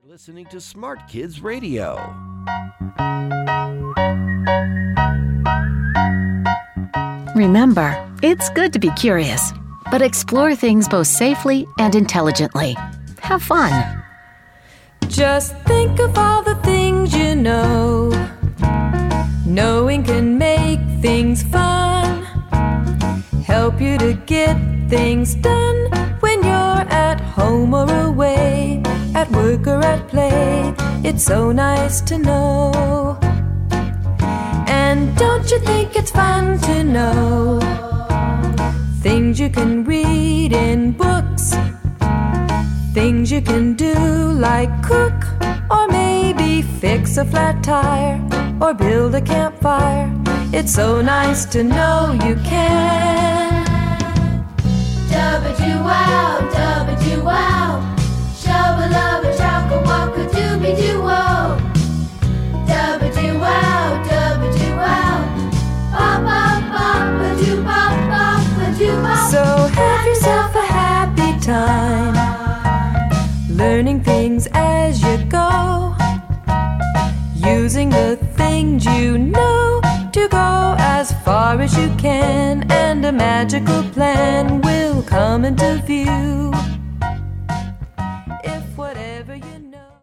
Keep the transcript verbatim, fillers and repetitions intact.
Listening to Smart Kids Radio. Remember, it's good to be curious, but explore things both safely and intelligently. Have fun. Just think of all the things you know. Knowing can make things fun. Help you to get things done when you're at home or away, at work or at play. It's so nice to know. And don't you think it's fun to know things you can read in books, things you can do like cook, or maybe fix a flat tire, or build a campfire. It's so nice to know you can. Dubba-doo-wow, dubba-doo-wow, shabba-lubba-chaka-waka-dooby-doo-wow. Dubba-doo-wow, dubba-doo-wow, bop-bop-bop-ba-doo-bop-bop-ba-doo-bop. So have yourself a happy time, learning things as you go, using the things you know to go as far as you can, and a magical plan will come into view. If whatever you